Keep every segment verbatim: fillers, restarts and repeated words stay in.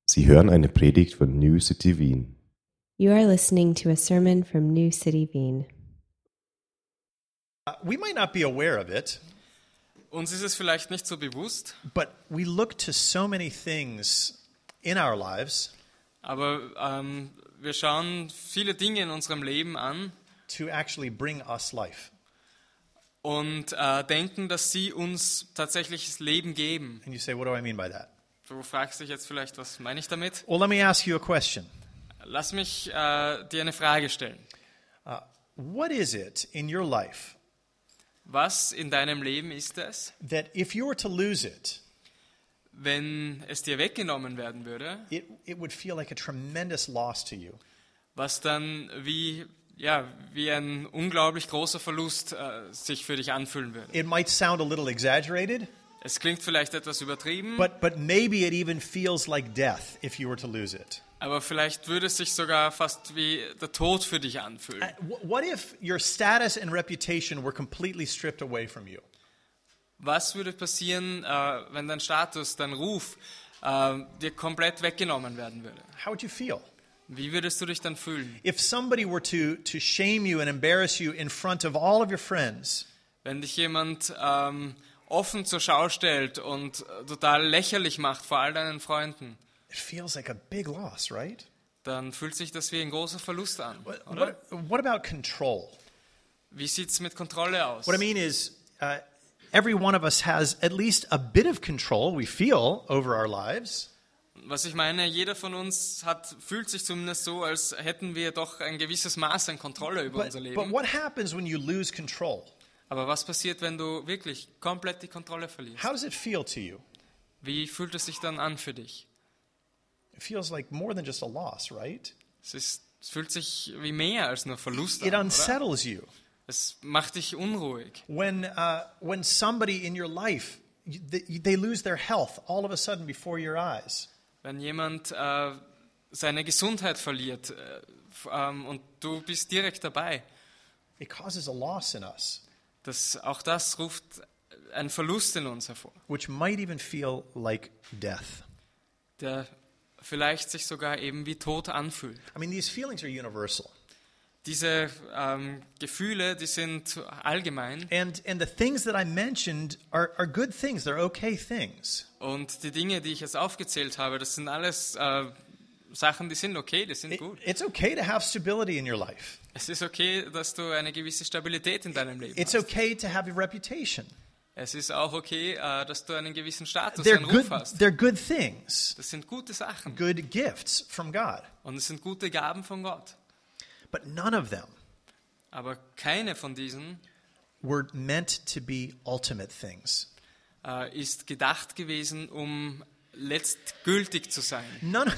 Sie hören eine Predigt von New City Wien. You are listening to a sermon from New City Wien. Uh, we might not be aware of it, Uns ist es vielleicht nicht so bewusst, but we look to so many things in our lives aber ähm, wir schauen viele Dinge in unserem Leben an to actually bring us life. und äh, denken, dass sie uns tatsächliches Leben geben. And you say, what do I mean by that? Du fragst dich jetzt vielleicht, was meine ich damit? Well, let me ask you a question. Lass mich äh, dir eine Frage stellen. Uh, what is it in your life Was in deinem Leben ist es, that if you were to lose it, wenn es dir weggenommen werden würde, it, it would feel like a tremendous loss to you? was dann wie, ja, wie ein unglaublich großer Verlust äh, sich für dich anfühlen würde? It might sound a little exaggerated, Es klingt vielleicht etwas übertrieben, but, but maybe it even feels like death if you were to lose it. aber vielleicht würde es sich sogar fast wie der Tod für dich anfühlen. Uh, wh- What if your status and reputation were completely stripped away from you? Was würde passieren, äh, wenn dein Status, dein Ruf äh, dir komplett weggenommen werden würde? How would you feel? Wie würdest du dich dann fühlen? If somebody were to, to shame you and embarrass you in front of all of your friends, Wenn dich jemand ähm, offen zur Schau stellt und äh, total lächerlich macht vor all deinen Freunden, it feels like a big loss, right? dann fühlt sich das wie ein großer Verlust an, What, oder? what, what about control? Wie sieht es mit Kontrolle aus? What I mean is, uh, every one of us has at least a bit of control, we feel, over our lives. Was ich meine, jeder von uns hat, fühlt sich zumindest so, als hätten wir doch ein gewisses Maß an Kontrolle über But, unser but Leben. what happens when you lose control? Aber was passiert, wenn du wirklich komplett die Kontrolle verlierst? How does it feel to you? Wie fühlt es sich dann an für dich? It feels like more than just a loss, right? Es, ist, es fühlt sich wie mehr als nur Verlust It an, oder? unsettles you. Es macht dich unruhig. When, uh, when somebody in your life, you- they, they lose their health all of a sudden before your eyes. Wenn jemand äh, seine Gesundheit verliert äh, f- ähm, und du bist direkt dabei, It causes a loss in us, das, auch das ruft einen Verlust in uns hervor, which might even feel like death. der vielleicht sich sogar eben wie Tod anfühlt. I mean, these feelings are universal. Diese ähm, Gefühle, die sind allgemein And, and the things that I mentioned are, are good things. They're okay things. und die Dinge, die ich jetzt aufgezählt habe, das sind alles äh, Sachen, die sind okay, die sind It- gut. it's okay to have stability in your life. Es ist okay, dass du eine gewisse Stabilität in deinem Leben It's hast. okay to have a reputation. Es ist auch okay, äh, dass du einen gewissen Status, They're einen good, Ruf hast. they're good things, Das sind gute Sachen good gifts from God. und es sind gute Gaben von Gott. But none of them Aber keine von diesen were meant to be ultimate things. äh, ist gedacht gewesen, um letztgültig zu sein. None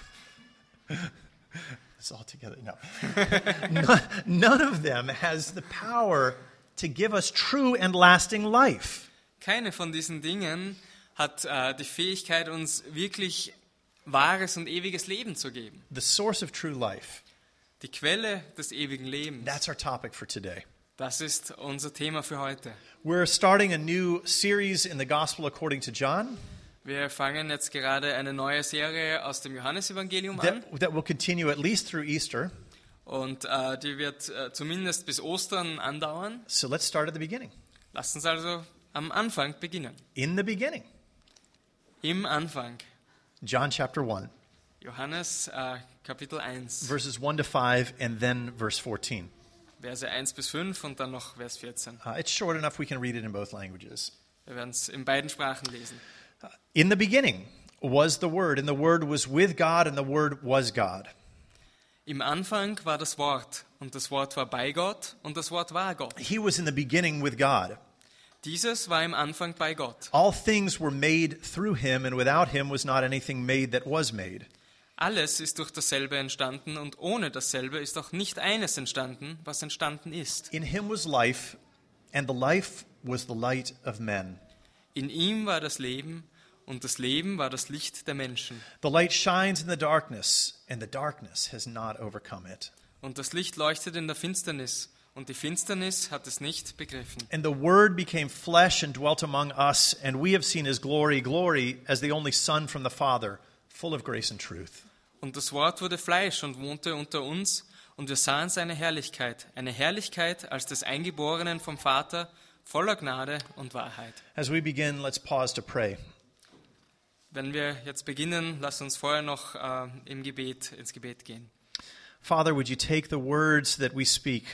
it's all together. No. none, none of them has the power to give us true and lasting life. Keine von diesen Dingen hat äh, die Fähigkeit, uns wirklich wahres und ewiges Leben zu geben. The source of true life. Die Quelle des ewigen Lebens. That's our topic for today. Das ist unser Thema für heute. We're starting a new series in the Gospel according to John Wir fangen jetzt gerade eine neue Serie aus dem Johannesevangelium an that, that will continue at least through Easter. und äh, die wird äh, zumindest bis Ostern andauern. So let's start at the beginning. Lasst uns also am Anfang beginnen. In the beginning, Im Anfang. John chapter one, Johannes äh, Kapitel eins, verses one to five, and then verse fourteen. Verse eins bis fünf und dann noch Vers vierzehn. Uh, it's short enough we can read it in both languages. Wir werden es in beiden Sprachen lesen. In the beginning was the Word, and the Word was with God, and the Word was God. Im Anfang war das Wort und das Wort war bei Gott und das Wort war Gott. He was in the beginning with God. Dieses war im Anfang bei Gott. All things were made through him, and without him was not anything made that was made. Alles ist durch dasselbe entstanden und ohne dasselbe ist auch nicht eines entstanden, was entstanden ist. In him was life, and the life was the light of men. In ihm war das Leben und das Leben war das Licht der Menschen. The light shines in the darkness, and the darkness has not overcome it. Und das Licht leuchtet in der Finsternis und die Finsternis hat es nicht begriffen. And the Word became flesh and dwelt among us, and we have seen his glory, glory as the only Son from the Father, full of grace and truth. Und das Wort wurde Fleisch und wohnte unter uns, und wir sahen seine Herrlichkeit, eine Herrlichkeit als des Eingeborenen vom Vater, voller Gnade und Wahrheit. As we begin, let's pause to pray. Wenn wir jetzt beginnen, lass uns vorher noch äh, im Gebet, ins Gebet gehen. Father, would you take the words that we speak,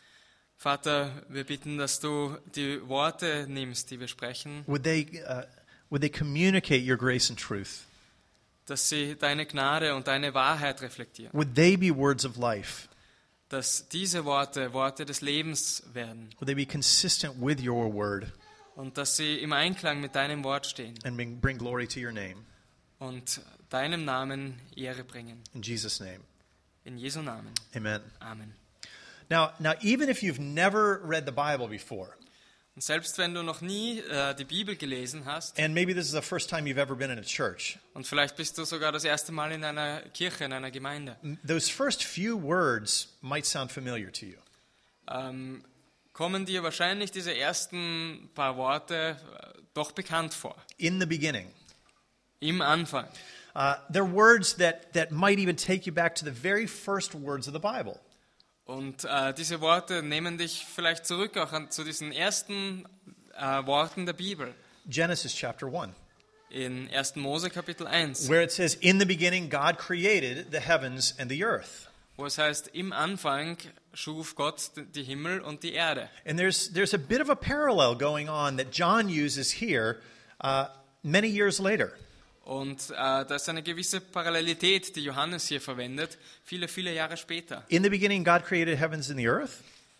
Vater, wir bitten, dass du die Worte nimmst, die wir sprechen, would they, uh, would they communicate your grace and truth? dass sie deine Gnade und deine Wahrheit reflektieren. Would they be words of life? Dass diese Worte Worte des Lebens werden Would they be consistent with your word und dass sie im Einklang mit deinem Wort stehen and bring, bring glory to your name? und deinem Namen Ehre bringen. In Jesus' name, In Jesu Namen. amen. Amen. Now, now, even if you've never read the Bible before, Und selbst wenn du noch nie äh, die Bibel gelesen hast and maybe this is the first time you've ever been in a church, und vielleicht bist du sogar das erste Mal in einer Kirche, in einer Gemeinde, m- those first few words might sound familiar to you. ähm, kommen dir wahrscheinlich diese ersten paar Worte äh, doch bekannt vor. In the beginning. Im Anfang. Uh, they're words that, that might even take you back to the very first words of the Bible. Und äh, diese Worte nehmen dich vielleicht zurück auch an, zu diesen ersten äh, Worten der Bibel. Genesis chapter one, In ersten Mose Kapitel eins, where it says, in the beginning God created the heavens and the earth. wo es heißt, im Anfang schuf Gott die Himmel und die Erde. And there's, there's a bit of a parallel going on that John uses here uh, many years later. Und äh, da ist eine gewisse Parallelität, die Johannes hier verwendet, viele, viele Jahre später. In the beginning God created heavens and the earth.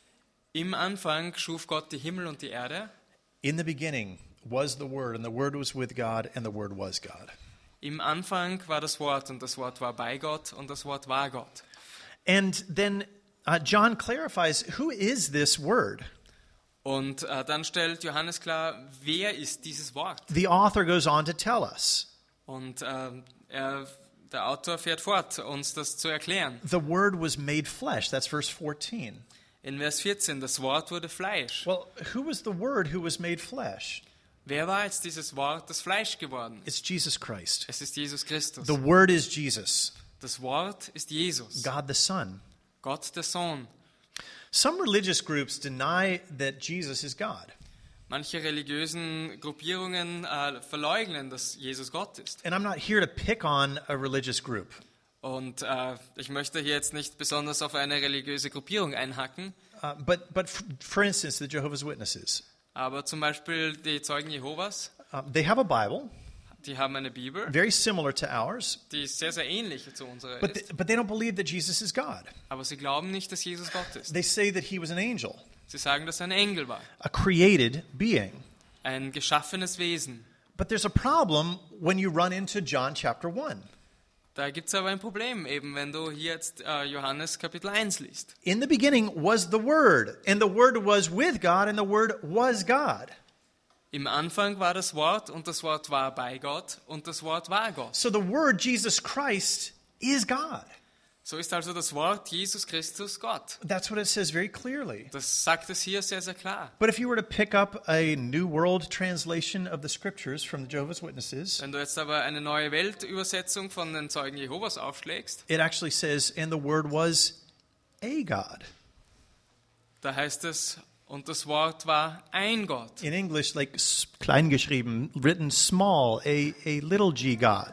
Im Anfang schuf Gott die Himmel und die Erde. In the beginning was the Word, and the Word was with God, and the Word was God. Im Anfang war das Wort und das Wort war bei Gott und das Wort war Gott. And then uh, John clarifies, who is this Word? Und äh, dann stellt Johannes klar, wer ist dieses Wort? The author goes on to tell us. Und äh, er, der Autor fährt fort, uns das zu erklären. The Word was made flesh. That's verse fourteen. In Vers vierzehn, das Wort wurde Fleisch. Well, who was the Word who was made flesh? Wer war jetzt dieses Wort, das Fleisch geworden ist? It's Jesus Christ. Es ist Jesus Christus. The Word is Jesus, Das Wort ist Jesus, God the Son. Gott der Sohn. Some religious groups deny that Jesus is God. Manche religiösen Gruppierungen äh, verleugnen, dass Jesus Gott ist. And I'm not here to pick on a religious group. Und äh, ich möchte hier jetzt nicht besonders auf eine religiöse Gruppierung einhacken, Uh, but, but f- for instance, the Jehovah's Witnesses, aber zum Beispiel die Zeugen Jehovas, uh, they have a Bible, die haben eine Bibel, very similar to ours, die sehr, sehr ähnlich zu unserer but, ist. th- but they don't believe that Jesus is God. Aber sie glauben nicht, dass Jesus Gott ist. They say that he was an angel, Sie sagen, dass er ein Engel war, a created being. ein geschaffenes Wesen. But there's a problem when you run into John chapter one. Da gibt es aber ein Problem, eben wenn du hier jetzt äh, Johannes Kapitel eins liest. In the beginning was the Word, and the Word was with God, and the Word was God. Im Anfang war das Wort und das Wort war bei Gott und das Wort war Gott. So the Word, Jesus Christ, is God. So ist also das Wort Jesus Christus Gott. That's what it says very clearly. Das sagt es hier sehr, sehr klar. But if you were to pick up a New World translation of the Scriptures from the Jehovah's Witnesses, Wenn du jetzt aber eine neue Weltübersetzung von den Zeugen Jehovas aufschlägst, it actually says, and the Word was a God. da heißt es, und das Wort war ein Gott. In English, like s- klein geschrieben, written small, a, a little g God.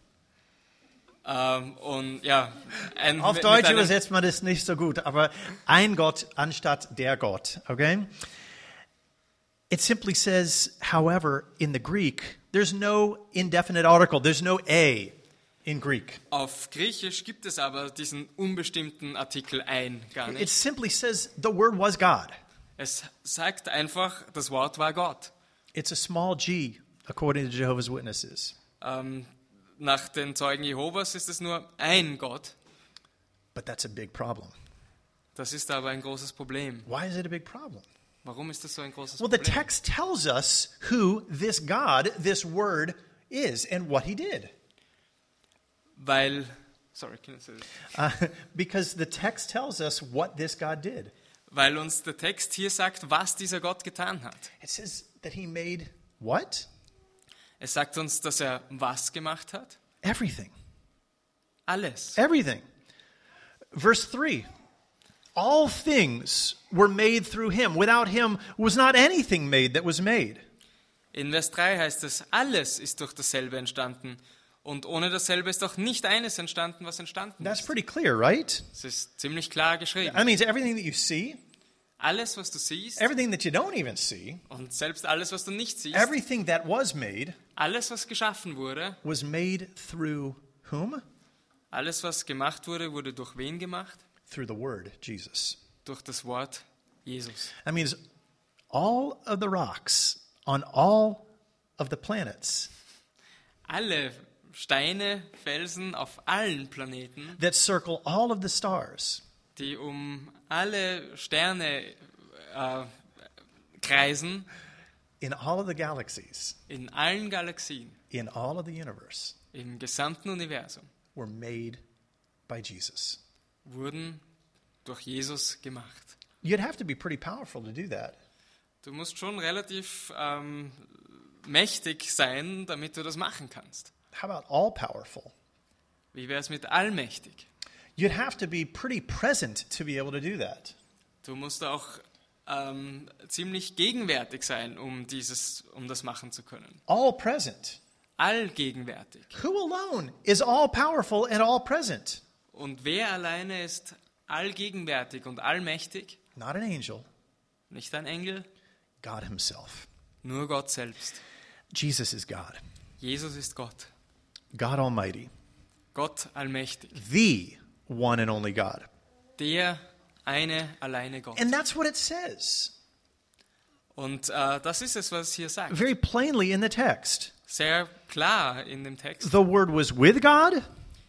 Ähm, und ja, ein, Auf mit- Deutsch mit einem, übersetzt man das nicht so gut, aber ein Gott anstatt der Gott, okay? It simply says, however, in the Greek, there's no indefinite article, there's no a in Greek. Auf Griechisch gibt es aber diesen unbestimmten Artikel ein gar It nicht. simply says the Word was God. Es sagt einfach, das Wort war Gott. It's a small g, according to Jehovah's Witnesses. Ähm, nach den Zeugen Jehovas ist es nur ein Gott. But that's a big problem. Das ist aber ein großes Problem. Why is it a big problem? Warum ist das so ein großes Well, the Problem? text tells us who this God, this Word, is and what he did. Weil, sorry, can I say this? Uh, because the text tells us what this God did. Weil uns der Text hier sagt, was dieser Gott getan hat. It says that he made what? Es sagt uns, dass er was gemacht hat? Everything. Alles. Everything. Verse three. All things were made through him. Without him was not anything made that was made. In Vers drei heißt es, alles ist durch dasselbe entstanden. Und ohne dasselbe ist auch nicht eines entstanden, was entstanden That's ist. pretty clear, right? Es ist ziemlich klar geschrieben. That means everything that you see, Alles, was du siehst, everything that you don't even see, und selbst alles, was du nicht siehst, everything that was made alles, was geschaffen wurde, was made through whom? alles, was gemacht wurde, wurde durch wen gemacht? Through the word, Jesus. Durch das Wort Jesus. That means all of the rocks on all of the planets Alle Steine, Felsen auf allen Planeten, that circle all of the stars die um alle Sterne äh, kreisen, in all of the galaxies, in allen Galaxien, in all of the universe, im gesamten Universum, were made by Jesus. wurden durch Jesus gemacht. You'd have to be pretty powerful to do that. Du musst schon relativ ähm, mächtig sein, damit du das machen kannst. How about all powerful? Wie wäre es mit allmächtig? You'd have to be pretty present to be able to do that. Du musst auch ähm, ziemlich gegenwärtig sein, um, dieses, um das machen zu können. All present. Allgegenwärtig. Who alone is all powerful and all present? Und wer alleine ist allgegenwärtig und allmächtig? Not an angel, Nicht ein Engel, God himself. nur Gott selbst. Jesus is God, Jesus ist Gott. God Almighty, Gott allmächtig. the one and only God. Der eine, alleine Gott. And that's what it says Und äh, das ist es, was es hier sagt. very plainly in the text. Sehr klar in dem Text. The Word was with God,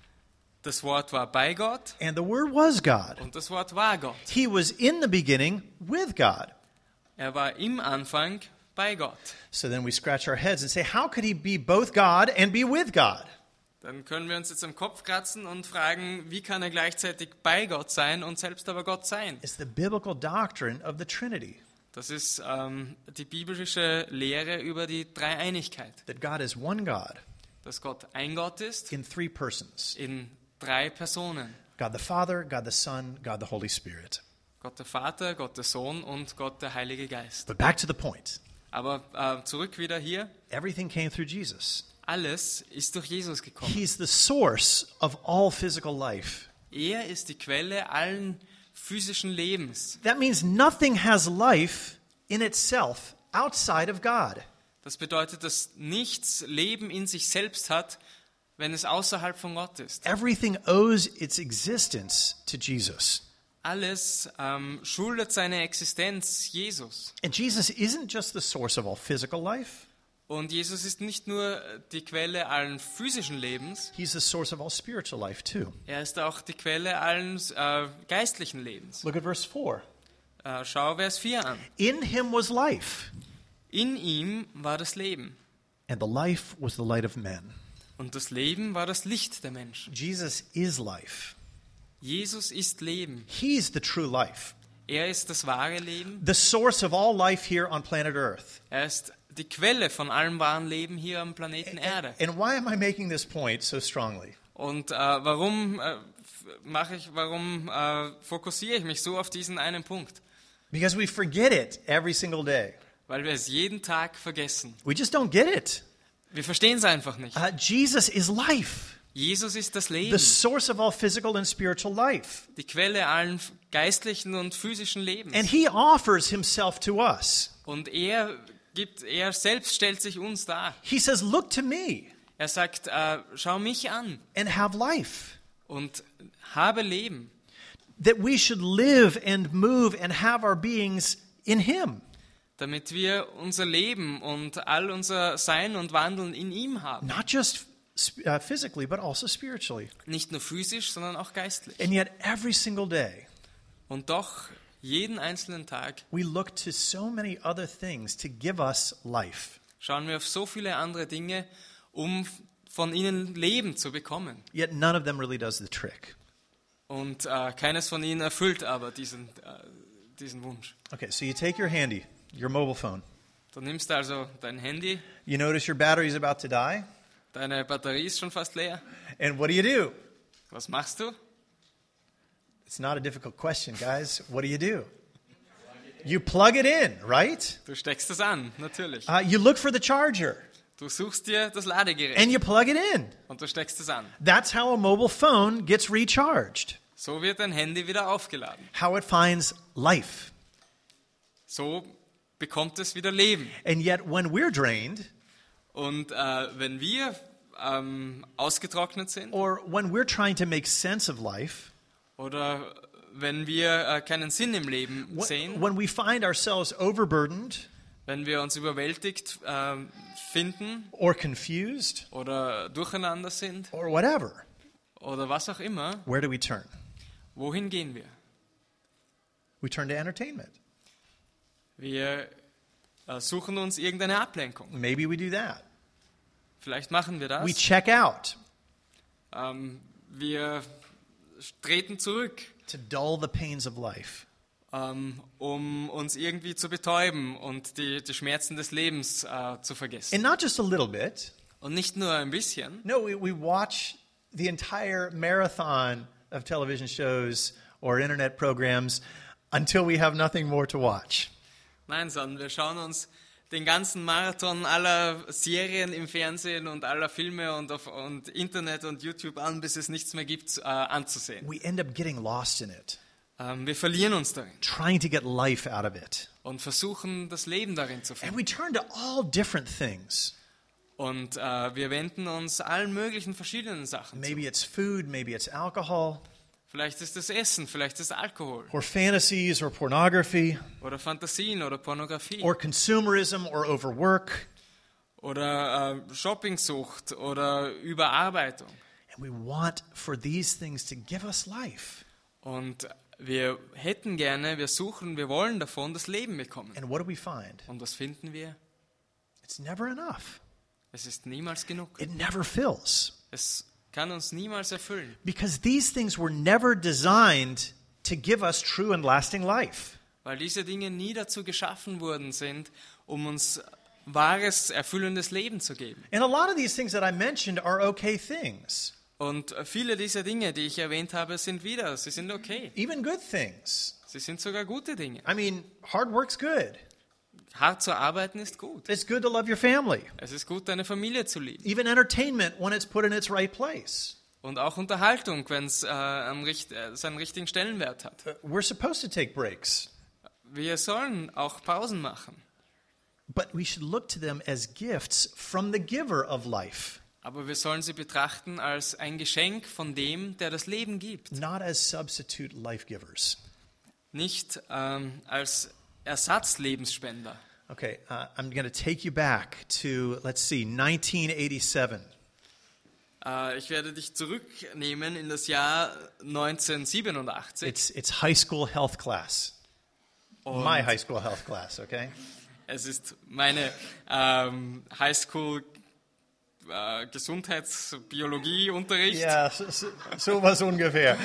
Das Wort war bei Gott and the Word was God. und das Wort war Gott. He was in the beginning with God. Er war im Anfang bei Gott. So then we scratch our heads and say, how could he be both God and be with God? Dann können wir uns jetzt am Kopf kratzen und fragen, wie kann er gleichzeitig bei Gott sein und selbst aber Gott sein? It's the biblical doctrine of the Trinity, Das ist ähm, die biblische Lehre über die Dreieinigkeit. that God is one God Dass Gott ein Gott ist in three persons. in drei Personen. God the Father, God the Son, God the Holy Spirit. Gott der Vater, Gott der Sohn und Gott der Heilige Geist. But back to the point. Aber äh, zurück wieder hier. Everything came through Jesus. Alles ist durch Jesus gekommen. He's the source of all physical life. Er ist die Quelle allen physischen Lebens. That means nothing has life in itself outside of God. Das bedeutet, dass nichts Leben in sich selbst hat, wenn es außerhalb von Gott ist. Everything owes its existence to Jesus. Alles ähm, schuldet seine Existenz Jesus. And Jesus isn't just the source of all physical life. Und Jesus ist nicht nur die Quelle allen physischen Lebens, He's the source of all spiritual life too. er ist auch die Quelle allen äh, geistlichen Lebens. Look at verse four. Äh, schau Vers vier an. In him was life, In ihm war das Leben. and the life was the light of men. Und das Leben war das Licht der Menschen. Jesus is life. Jesus ist Leben. He's the true life, Er ist das wahre Leben. the source of all life here on planet Earth. Er ist die Quelle von allem wahren Leben hier am Planeten Erde. And why am I making this point so strongly? Und äh, warum äh, mache ich, warum äh, fokussiere ich mich so auf diesen einen Punkt? Because we forget it every single day. Weil wir es jeden Tag vergessen. We just don't get it. Wir verstehen es einfach nicht. Uh, Jesus is life, Jesus ist das the Leben, source of all physical and spiritual life. die Quelle allen geistlichen und physischen And Lebens. he offers himself to us. Und er gibt, er selbst stellt sich uns dar. He says, look to me Er sagt, äh, schau mich an and have life. und habe Leben. That we should live and move and have our beings in him. Damit wir unser Leben und all unser Sein und Wandeln in ihm haben. Not just uh, physically, but also spiritually. Nicht nur physisch, sondern auch geistlich. And yet every single day, Und doch, jeden einzelnen Tag we look to so many other things to give us life. schauen wir auf so viele andere Dinge, um von ihnen Leben zu bekommen. Yet none of them really does the trick. Und äh, keines von ihnen erfüllt aber diesen, äh, diesen Wunsch. Okay, so you take your handy, your mobile phone. Du nimmst also dein Handy You notice your battery is about to die. Deine Batterie ist schon fast leer. And what do you do? Was machst du? It's not a difficult question, guys. What do you do? You plug it in, right? Du steckst es an, natürlich. Uh, you look for the charger Du suchst dir das Ladegerät and you plug it in. und du steckst es an. That's how a mobile phone gets recharged. So wird dein Handy wieder aufgeladen. How it finds life. So bekommt es wieder Leben. And yet when we're drained, Und äh, wenn wir ähm, ausgetrocknet sind or when we're trying to make sense of life, oder wenn wir äh, keinen Sinn im Leben when, sehen, when we find ourselves overburdened wenn wir uns überwältigt äh, finden or confused oder durcheinander sind or whatever, oder was auch immer, where do we turn? wohin gehen wir? We turn to entertainment. Wir äh, suchen uns irgendeine Ablenkung. Maybe we do that. Vielleicht machen wir das. We check out Ähm, wir treten zurück, to dull the pains of life. ähm, um uns irgendwie zu betäuben und die, die Schmerzen des Lebens äh, zu vergessen. And not just a little bit. Und nicht nur ein bisschen. No, we, we watch the entire marathon of television shows or internet programs until we have nothing more to watch. Nein, sondern wir schauen uns den ganzen Marathon aller Serien im Fernsehen und aller Filme und auf und Internet und YouTube an, bis es nichts mehr gibt, äh, anzusehen. We end up getting lost in it, Ähm, wir verlieren uns darin trying to get life out of it. und versuchen, das Leben darin zu And finden. we turn to all different things. Und äh, wir wenden uns allen möglichen verschiedenen Sachen zu. Maybe it's food, maybe it's alcohol, Vielleicht ist es Essen, vielleicht ist es Alkohol or fantasies, or pornography, oder Fantasien oder Pornografie or consumerism, or overwork. oder äh, Shoppingsucht oder Überarbeitung. And we want for these things to give us life. Und wir hätten gerne, wir suchen, wir wollen davon das Leben bekommen. And what do we find? Und was finden wir? It's never enough. Es ist niemals genug. It never fills. Es kann uns niemals erfüllen. Because these things were never designed to give us true and lasting life. Weil diese Dinge nie dazu geschaffen worden sind, um uns wahres, erfüllendes Leben zu geben. And a lot of these things that I mentioned are okay things, Und viele dieser Dinge, die ich erwähnt habe, sind wieder, sie sind okay. even good things. Sie sind sogar gute Dinge. I mean, hard work's good. Hart zu arbeiten ist gut. It's good to love your family. Es ist gut, deine Familie zu lieben. Even entertainment when it's put in its right place. Und auch Unterhaltung, wenn es äh, am richt- äh, seinen richtigen Stellenwert hat. Uh, We're supposed to take breaks, Wir sollen auch Pausen machen. but we should look to them as gifts from the giver of life, Aber wir sollen sie betrachten als ein Geschenk von dem, der das Leben gibt. not as substitute life givers. Nicht ähm, als Ersatzlebensspender. Okay, uh, I'm going to take you back to, let's see, nineteen eighty-seven. Äh, ich werde dich zurücknehmen in das Jahr neunzehnhundertsiebenundachtzig. It's, it's high school health class. Und My high school health class, okay? es ist meine ähm, Highschool äh, Gesundheitsbiologieunterricht. Yeah, so, so, so was ungefähr.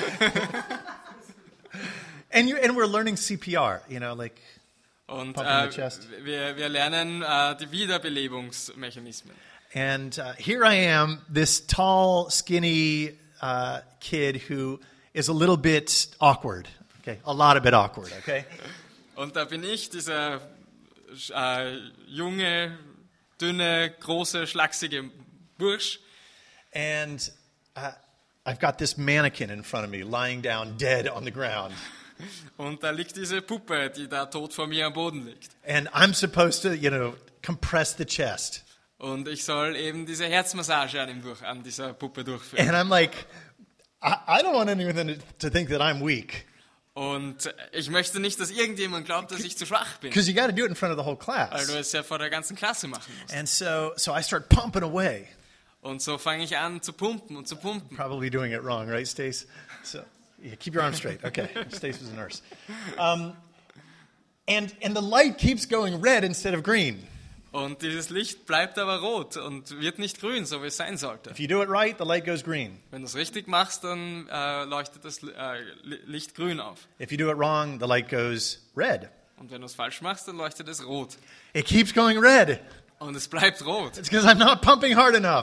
and, you, and we're learning C P R, you know, like, Und Pump in äh, the chest. wir, wir lernen äh, die Wiederbelebungsmechanismen. and uh, here I am, this tall, skinny uh, kid who is a little bit awkward, okay? A lot of bit awkward, okay? Und da bin ich, dieser äh, junge, dünne, große, schlachsige Bursch. And uh, I've got this mannequin in front of me lying down dead on the ground. Und da liegt diese Puppe, die da tot vor mir am Boden liegt. And I'm supposed to, you know, compress the chest. Und ich soll eben diese Herzmassage an, ihm durch, an dieser Puppe durchführen. And I'm like, I, I don't want anyone to think that I'm weak. Und ich möchte nicht, dass irgendjemand glaubt, dass ich zu schwach bin. Because you got to do it in front of the whole Weil class. du es ja vor der ganzen Klasse machen musst. And so, so I start pumping away. Und so fange ich an zu pumpen und zu pumpen. Probably doing it wrong, right, Stace? So, yeah, keep your arms straight. Okay, Stace was a nurse. Um, and, and the light keeps going red instead of green. Und dieses Licht bleibt aber rot und wird nicht grün, so wie es sein sollte. If you do it right, the light goes green. Wenn du es richtig machst, dann äh, leuchtet das äh, Licht grün auf. If you do it wrong, the light goes red. Und wenn du es falsch machst, dann leuchtet es rot. It keeps going red. Und es bleibt rot. It's because I'm not pumping hard enough.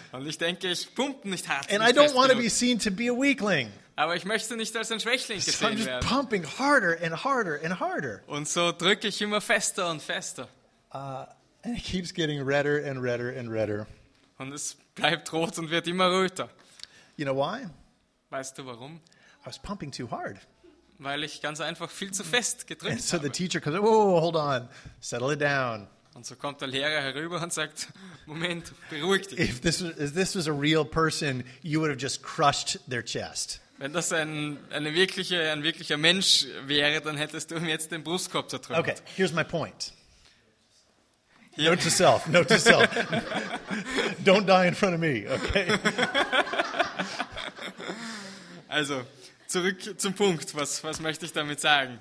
Und ich denke, ich pumpe nicht hart. And nicht I don't fest want to genug. be seen to be a weakling. Aber ich möchte nicht als ein Schwächling So I'm gesehen just werden. pumping harder and harder and harder. Und so drücke ich immer fester und fester. And it keeps getting redder and redder and redder. Und es bleibt rot und wird immer röter. You know why? Weißt du warum? I was pumping too hard. Weil ich ganz einfach viel zu fest And gedrückt so the habe. teacher comes, whoa, hold on, settle it down. Und so kommt der Lehrer herüber und sagt, Moment, beruhig dich. If this was, if this was a real person, you would have just crushed their chest. Wenn das ein, eine wirkliche, ein wirklicher Mensch wäre, dann hättest du ihm jetzt den Brustkorb zertrümmert. Okay, here's my point. Hier, Note to self, note to self. Don't die in front of me, okay? also, zurück zum Punkt. Was, was möchte ich damit sagen?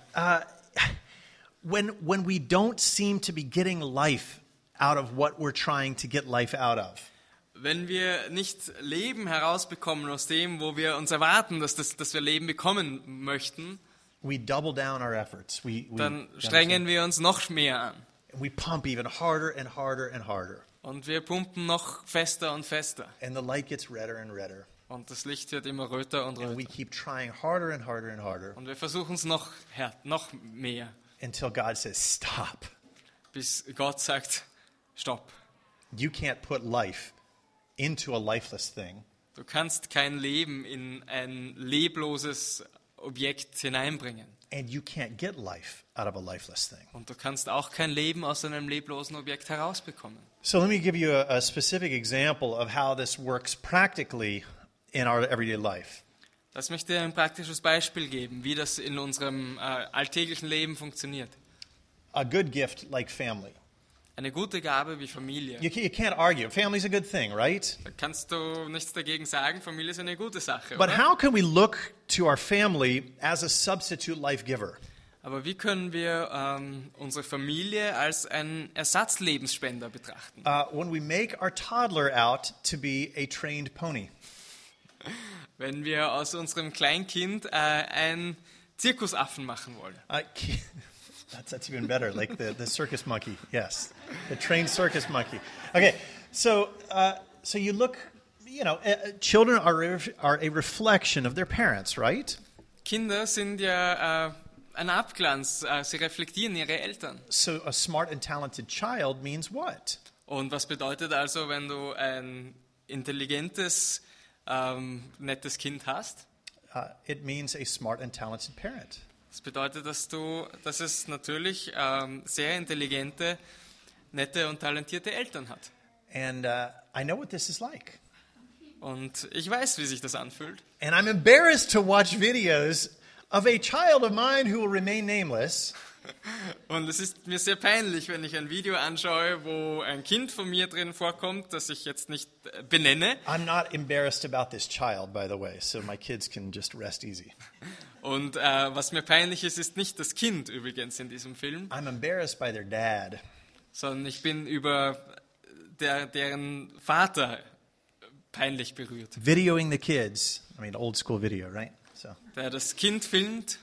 When, when we don't seem to be getting life out of what we're trying to get life out of, Wenn wir nicht Leben herausbekommen aus dem, wo wir uns erwarten, dass, das, dass wir Leben bekommen möchten, we double down our efforts. We, we, dann strengen wir uns noch mehr an. we pump even harder and harder and harder. Und wir pumpen noch fester und fester. And the light gets redder and redder. Und das Licht wird immer röter und And we röter. keep trying harder and harder and harder Und wir versuchen es noch, ja, noch mehr, until God says, stop. bis Gott sagt, stopp. You can't put life into a lifeless thing. Du kannst kein Leben in ein lebloses Objekt hineinbringen. And you can't get life out of a lifeless thing. Und du kannst auch kein Leben aus einem leblosen Objekt herausbekommen. So let me give you a, a specific example of how this works practically in our everyday life. Lass mich dir ein praktisches Beispiel geben, wie das in unserem äh, alltäglichen Leben funktioniert. A good gift like family. Eine gute Gabe wie Familie. You, ca- you can't argue. Family's a good thing, right? Da kannst du nichts dagegen sagen, Familie ist eine gute Sache. But Oder? how can we look to our family as a substitute life giver? Aber wie können wir ähm, unsere Familie als einen Ersatzlebensspender betrachten? Uh, when we make our toddler out to be a trained pony. Wenn wir aus unserem Kleinkind äh, einen Zirkusaffen machen wollen. Uh, that's, that's even better, like the, the circus monkey. Yes, the trained circus monkey. Okay, so uh, so you look, you know, uh, children are a, are a reflection of their parents, right? Kinder sind ja äh, ein Abglanz, äh, sie reflektieren ihre Eltern. So a smart and talented child means what? Und was bedeutet also, wenn du ein intelligentes, ähm, nettes Kind hast? Uh, it means a smart and talented parent. Das bedeutet, dass, du, dass es natürlich ähm, sehr intelligente, nette und talentierte Eltern hat. And uh, I know what this is like. Und ich weiß, wie sich das anfühlt. And I'm embarrassed to watch videos of a child of mine who will remain nameless. Und es ist mir sehr peinlich, wenn ich ein Video anschaue, wo ein Kind von mir drin vorkommt, das ich jetzt nicht äh, benenne. I'm not embarrassed about this child, by the way, so my kids can just rest easy. Und äh, was mir peinlich ist, ist nicht das Kind übrigens in diesem Film, I'm embarrassed by their dad. sondern ich bin über der, deren Vater peinlich berührt, Videoing the kids. I mean, old school video, right? So, der das Kind filmt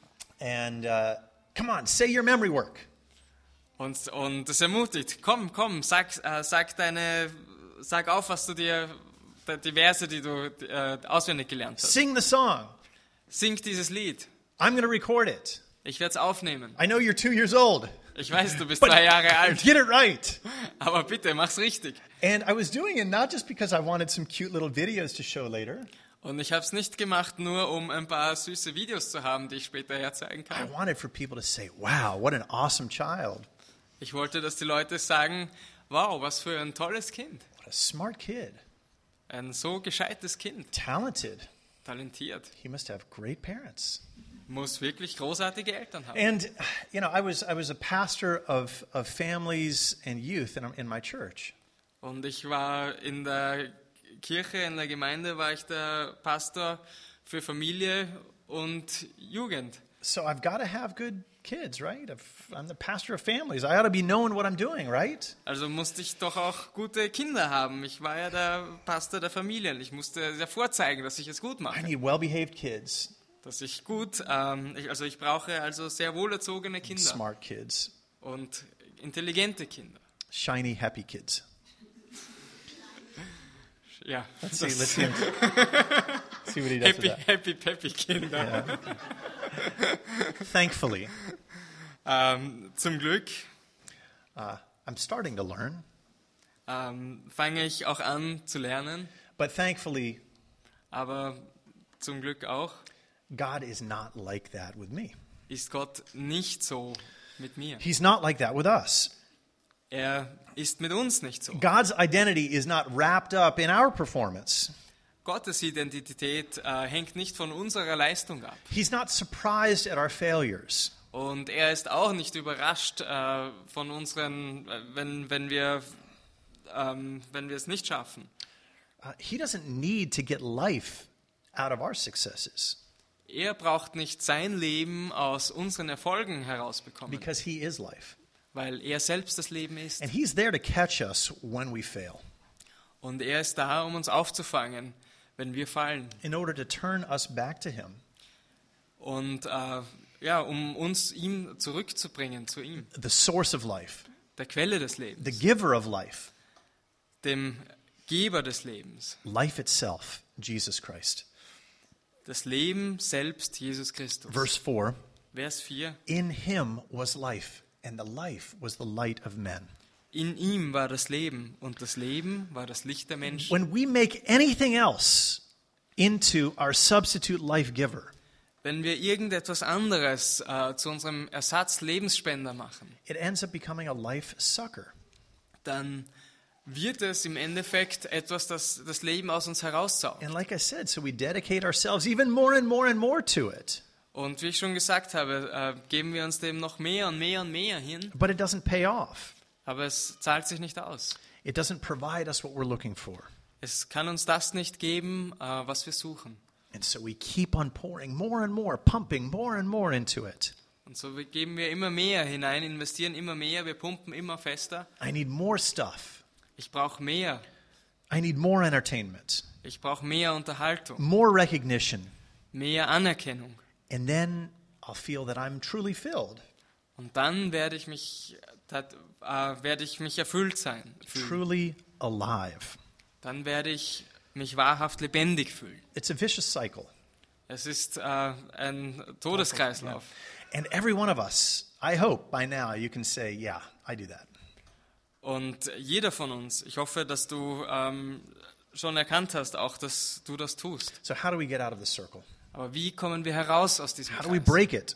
and uh, come on, say your memory work. und, und es ermutigt. Komm, komm, sag, äh, sag, deine, sag auf, was du dir, die Verse, die du äh, auswendig gelernt hast. Sing the song. Sing dieses Lied. I'm going to record it. Ich werde es aufnehmen. I know you're two years old. Ich weiß, du bist But drei Jahre alt, get it right. aber bitte, mach's richtig. And I was doing it not just because I wanted some cute little videos to show later. Und ich habe es nicht gemacht, nur um ein paar süße Videos zu haben, die ich später herzeigen I kann. wanted for people to say, wow, what an awesome child. Ich wollte, dass die Leute sagen, wow, was für ein tolles Kind. What a smart kid. Ein so gescheites Kind, Talented. talentiert, He must have great parents. muss wirklich großartige Eltern haben. And, you know, I was, I was a pastor of, of families and youth in, in my church. Und ich war in der Kirche, in der Gemeinde, war ich der Pastor für Familie und Jugend. So I've got to have good kids, right? I've, I'm the pastor of families. I ought to be knowing what I'm doing, right? Also musste ich doch auch gute Kinder haben. Ich war ja der Pastor der Familien. Ich musste ja vorzeigen, dass ich es gut I mache. need well-behaved kids, Dass ich gut, ähm, ich, also ich brauche also sehr wohlerzogene Kinder smart kids, und intelligente Kinder. shiny, happy kids. Ja, Let's see, das- let's see, him, see what he does Happy, with that. happy, peppy Kinder. Yeah. Thankfully, Ähm, zum Glück uh, I'm starting to learn, ähm, fange ich auch an zu lernen, but thankfully, aber zum Glück auch God is not like that with me. ist Gott nicht so mit mir. He's not like that with us. Er ist mit uns nicht so. God's identity is not wrapped up in our performance. Gottes Identität äh, hängt nicht von unserer Leistung ab. He's not surprised at our failures. Und er ist auch nicht überrascht äh, von unseren, äh, wenn, wenn, wir, ähm, wenn wir es nicht schaffen. Uh, he doesn't need to get life out of our successes Er braucht nicht sein Leben aus unseren Erfolgen herausbekommen, because he is life. weil er selbst das Leben ist. And he's there to catch us when we fail, Und er ist da, um uns aufzufangen, wenn wir fallen. in order to turn us back to him. Und äh, ja, um uns ihm zurückzubringen, zu ihm, The source of life, der Quelle des the Lebens, giver of life, dem Geber des Lebens. life itself, Jesus Christ. Das Leben selbst, Jesus Christus. Verse four, Vers vier. in him was life, and the life was the light of men. In ihm war das Leben und das Leben war das Licht der Menschen. When we make anything else into our substitute life giver, Wenn wir irgendetwas anderes äh, zu unserem Ersatz-Lebensspender machen, it ends up becoming a life sucker. dann wird es im Endeffekt etwas, das das Leben aus uns heraussaugt. And like I said, so we dedicate ourselves even more and more and more to it. Und wie ich schon gesagt habe, äh, geben wir uns dem noch mehr und mehr und mehr hin, But it doesn't pay off. aber es zahlt sich nicht aus. It doesn't provide us what we're looking for. Es kann uns das nicht geben, äh, was wir suchen. And so we keep on pouring more and more, pumping more and more into it. Und so geben wir immer mehr hinein, investieren immer mehr, wir pumpen immer fester. I need more stuff. Ich brauche mehr, I need more entertainment, ich brauche mehr Unterhaltung, more recognition. mehr Anerkennung. And then I'll feel that I'm truly filled, Und dann werde ich mich, tat- äh, werde ich mich erfüllt sein. Fühlen. truly alive. Dann werde ich mich wahrhaft lebendig fühlen. It's a vicious cycle. Es ist äh, ein Todeskreislauf. And every one of us, I hope by now you can say, yeah, I do that. Und jeder von uns, ich hoffe, dass du ähm, schon erkannt hast, auch dass du das tust. So how do we get out of the circle? Aber wie kommen wir heraus aus diesem How do we Kreis? break it?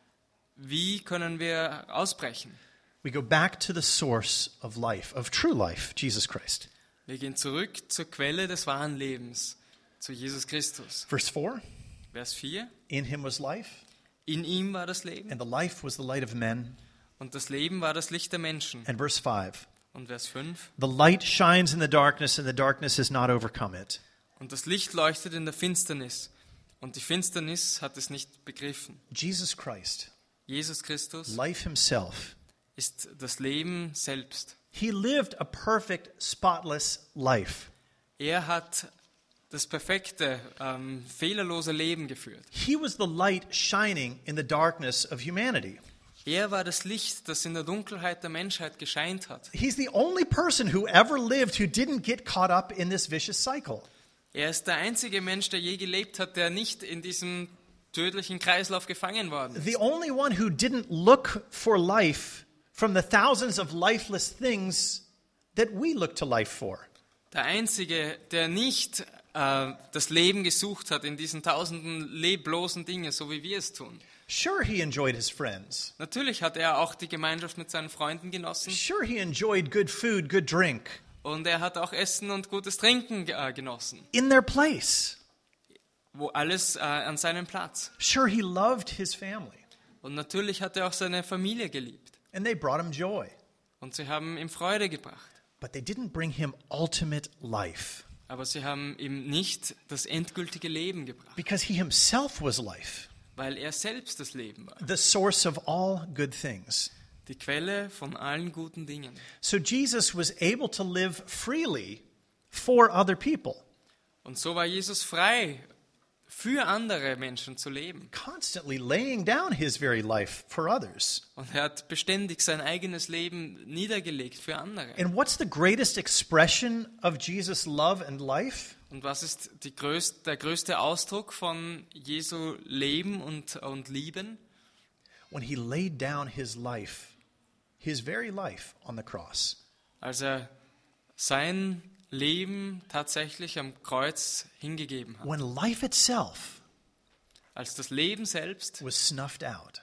Wie können wir ausbrechen? We go back to the source of life, of true life, Jesus Christ. Wir gehen zurück zur Quelle des wahren Lebens, zu Jesus Christus. Verse four, Vers vier. in him was life, In ihm war das Leben and the life was the light of men. und das Leben war das Licht der Menschen. And verse five, Und Vers fünf. the light shines in the darkness, and the darkness has not overcome it. Und das Licht leuchtet in der Finsternis und die Finsternis hat es nicht begriffen. Jesus Christ, Jesus Christus life himself, ist das Leben selbst. he lived a perfect, spotless life. Er hat das perfekte, ähm, fehlerlose Leben geführt. He was the light shining in the darkness of humanity. Er war das Licht, das in der Dunkelheit der Menschheit gescheint hat. He's the only person who ever lived who didn't get caught up in this vicious cycle. Er ist der einzige Mensch, der je gelebt hat, der nicht in diesem tödlichen Kreislauf gefangen worden ist. The only one who didn't look for life from the thousands of lifeless things that we look to life for. Der einzige, der nicht äh, das Leben gesucht hat in diesen tausenden leblosen Dingen, so wie wir es tun. Sure, he enjoyed his friends. Natürlich hat er auch die Gemeinschaft mit seinen Freunden genossen Sure, he enjoyed good food, good drink und er hat auch Essen und gutes Trinken äh, genossen, in their place. wo alles äh, an seinem Platz. Sure, he loved his family, Und natürlich hat er auch seine Familie geliebt and they brought him joy. und sie haben ihm Freude gebracht. But they didn't bring him ultimate life Aber sie haben ihm nicht das endgültige Leben gebracht, because he himself was life, weil er selbst das Leben war, the source of all good things. die Quelle von allen guten Dingen. So Jesus was able to live freely for other people. Und so war Jesus frei für andere Menschen zu leben. constantly laying down his very life for others. Und er hat beständig sein eigenes Leben niedergelegt für andere. And what's the greatest expression of Jesus' love and life? Und was ist die größte, der größte Ausdruck von Jesu Leben und, und Lieben? When he laid down his life, his very life on the cross. Als er sein Leben tatsächlich am Kreuz hingegeben hat. When life itself Als das Leben selbst was snuffed out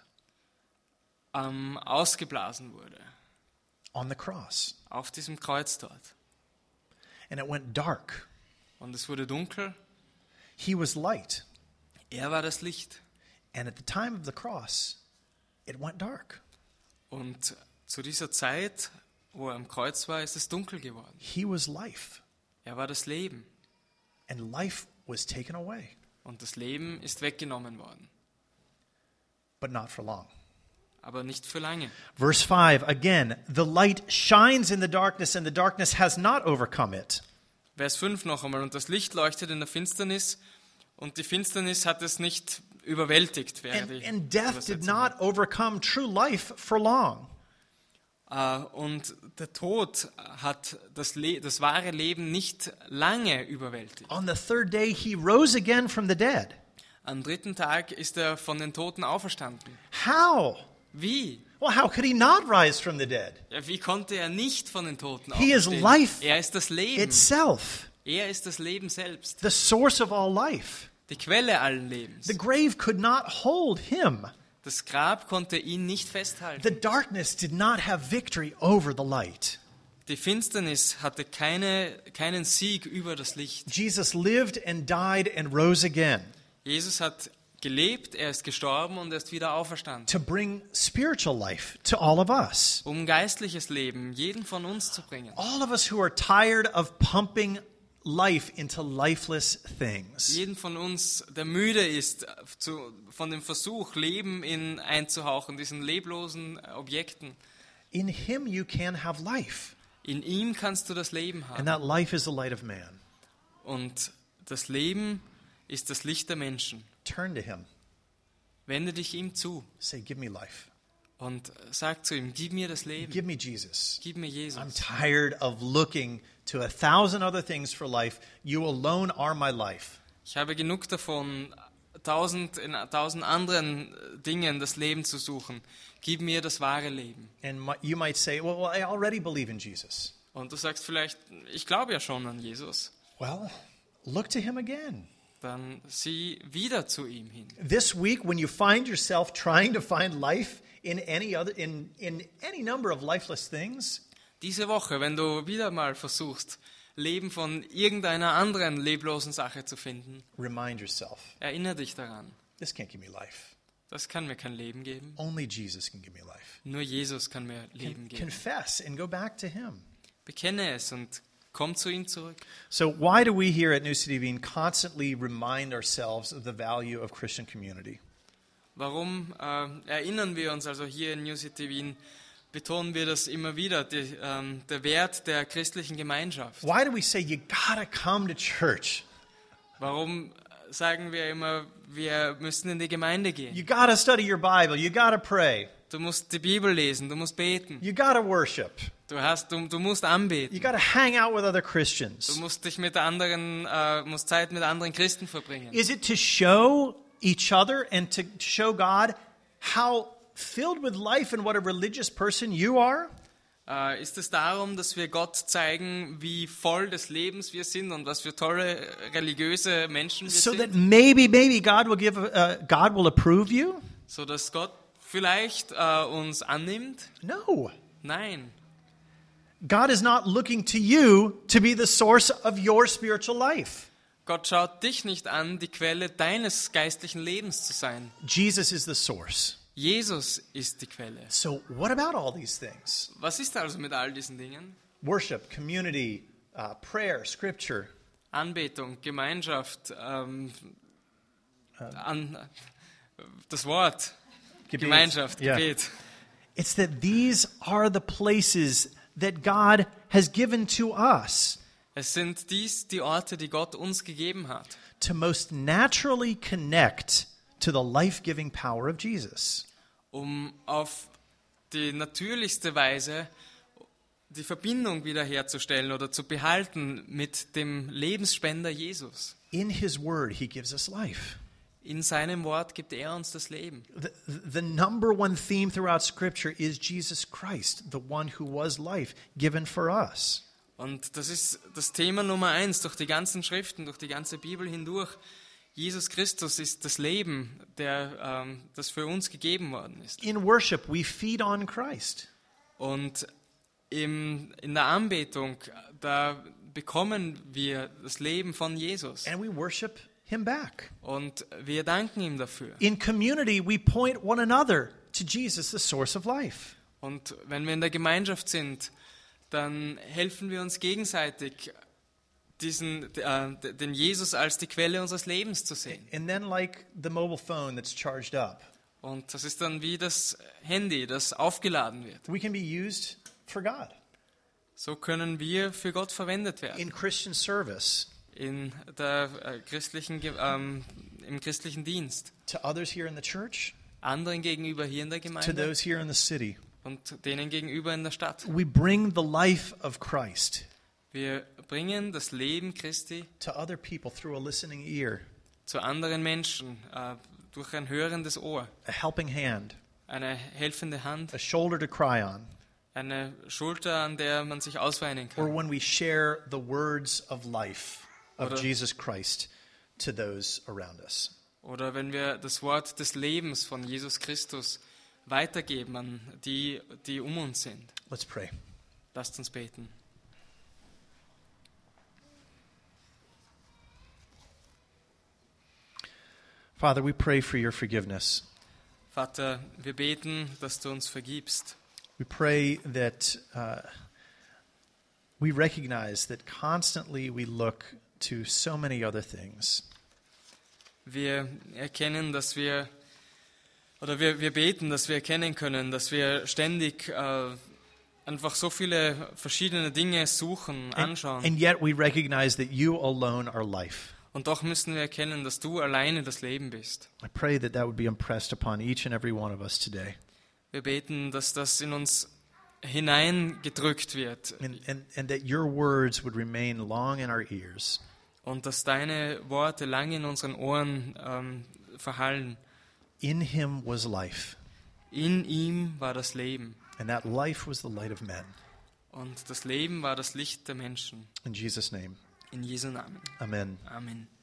ähm, ausgeblasen wurde. on the cross. Auf diesem Kreuz dort. And it went dark. Und es wurde dunkel. He was light. Er war das Licht. And at the time of the cross, it went dark. Und zu dieser Zeit, wo er am Kreuz war, ist es dunkel geworden. He was life. Er war das Leben. And life was taken away, Und das Leben ist weggenommen worden. but not for long. Aber nicht für lange. Verse five, again, the light shines in the darkness, and the darkness has not overcome it. Vers fünf noch einmal. Und das Licht leuchtet in der Finsternis und die Finsternis hat es nicht überwältigt. Wäre And, die and death did Übersetzung. not overcome true life for long. Äh, Und der Tod hat das, Le- das wahre Leben nicht lange überwältigt. On the third day, he rose again from the dead. Am dritten Tag ist er von den Toten auferstanden. How? Wie? Well, how could he not rise from the dead? Ja, wie konnte er nicht von den Toten He is auferstehen? life Er ist das Leben. itself, Er ist das Leben selbst. the source of all life. Die Quelle allen Lebens. The grave could not hold him. Das Grab konnte ihn nicht festhalten. The darkness did not have victory over the light. Die Finsternis hatte keine, keinen Sieg über das Licht. Jesus lived and died and rose again Jesus hat gelebt, er ist gestorben und er ist wieder auferstanden. to bring spiritual life to all of us. Um geistliches Leben jeden von uns zu bringen. All of us who are tired of pumping life into lifeless things. Jeden von uns, der müde ist zu, von dem Versuch, Leben in einzuhauchen, diesen leblosen Objekten. In him you can have life. In ihm kannst du das Leben And haben. that life is the light of man. Und das Leben ist das Licht der Menschen. Turn to him. Wende dich ihm zu Say, give me life. und sag zu ihm, gib mir das Leben, Give me Jesus. gib mir I'm Jesus. tired of looking to a thousand other things for life. You alone are my life. Ich habe genug davon, tausend, in tausend anderen Dingen das Leben zu suchen. Gib mir das wahre Leben. And my, you might say, well, well, I already believe in Jesus. Und du sagst vielleicht, ich glaube ja schon an Jesus. Well, look to him again. Dann sieh wieder zu ihm hin. This week, when you find yourself trying to find life in any other, in, in any number of lifeless things, Diese Woche, wenn du wieder mal versuchst, Leben von irgendeiner anderen leblosen Sache zu finden, remind yourself, erinnere dich daran. this can't give me life. Das kann mir kein Leben geben. Only Jesus can give me life. Nur Jesus kann mir Con- Leben geben. confess and go back to him. Bekenne es und komm zu ihm zurück. So why do we here at New City Bean constantly remind ourselves of the value of Christian community? Warum äh, erinnern wir uns also hier in New City Wien, betonen wir das immer wieder, die, ähm, der Wert der christlichen Gemeinschaft? Why do we say you gotta come to church? Warum sagen wir immer, wir müssen in die Gemeinde gehen? You gotta study your Bible. You gotta pray. Du musst die Bibel lesen, du musst beten, You gotta worship. du, hast, du, du musst anbeten, You gotta hang out with other du Christians. musst dich mit anderen, äh, musst Zeit mit anderen Christen verbringen. Is it to show each other and to show God how filled with life and what a religious person you are? Äh, ist es darum, dass wir Gott zeigen, wie voll des Lebens wir sind und was für tolle religiöse Menschen wir So that sind, maybe, maybe God will give, uh, God will approve you? so dass Gott vielleicht äh, uns annimmt? No. Nein. God is not looking to you to be the source of your spiritual life. Gott schaut dich nicht an, die Quelle deines geistlichen Lebens zu sein. Jesus is the source. Jesus ist die Quelle. So what about all these things? Was ist also mit all diesen Dingen? Worship, community, uh, prayer, scripture. Anbetung, Gemeinschaft, ähm, an, das Wort, Gebet. Gemeinschaft, Yeah. Gebet. It's that these are the places that God has given to us Es sind dies die Orte, die Gott uns gegeben hat, to most naturally connect to the life-giving power of Jesus. um auf die natürlichste Weise die Verbindung wiederherzustellen oder zu behalten mit dem Lebensspender Jesus. In his word, he gives us life. In seinem Wort gibt er uns das Leben. The, the number one theme throughout Scripture is Jesus Christ, the one who was life, given for us. Und das ist das Thema Nummer eins durch die ganzen Schriften, durch die ganze Bibel hindurch. Jesus Christus ist das Leben, der, ähm, das für uns gegeben worden ist. In worship, we feed on Christ. Und im, in der Anbetung, da bekommen wir das Leben von Jesus. And we worship him back. Und wir danken ihm dafür. In community, we point one another to Jesus, the source of life. Und wenn wir in der Gemeinschaft sind, dann helfen wir uns gegenseitig, diesen, äh, den Jesus als die Quelle unseres Lebens zu sehen. And then like the mobile phone that's charged up, Und das ist dann wie das Handy, das aufgeladen wird. we can be used for God. So können wir für Gott verwendet werden. In Christian service, In der äh, christlichen, Ge- ähm, im christlichen Dienst. to others here in the church, Anderen gegenüber hier in der to Gemeinde those here in the city. und denen gegenüber in der Stadt. We bring the life of Christ Wir bringen das Leben Christi to other people through a listening ear, zu anderen Menschen äh, durch ein hörendes Ohr, a helping hand, eine helfende Hand, a shoulder to cry on, eine Schulter, an der man sich ausweinen or kann. when we share the words of life of Oder- Jesus Christ to those around us. Oder wenn wir das Wort des Lebens von Jesus Christus weitergeben an die, die um uns sind. Let's pray. Lasst uns beten. Father, we pray for your forgiveness. Vater, wir beten, dass du uns vergibst. We pray that uh, we recognize that constantly we look to so many other things. Wir erkennen, dass wir, oder wir, wir beten, dass wir erkennen können, dass wir ständig äh, einfach so viele verschiedene Dinge suchen, And, anschauen. and yet we recognize that you alone are life. Und doch müssen wir erkennen, dass du alleine das Leben bist. I pray that that would be impressed upon each and every one of us today. Wir beten, dass das in uns hineingedrückt wird And, and, and that your words would remain long in our ears. und dass deine Worte lange in unseren Ohren ähm, verhallen. In him was life, In ihm war das Leben and that life was the light of men. und das Leben war das Licht der Menschen. In Jesus' name, In Jesu Namen. amen. Amen.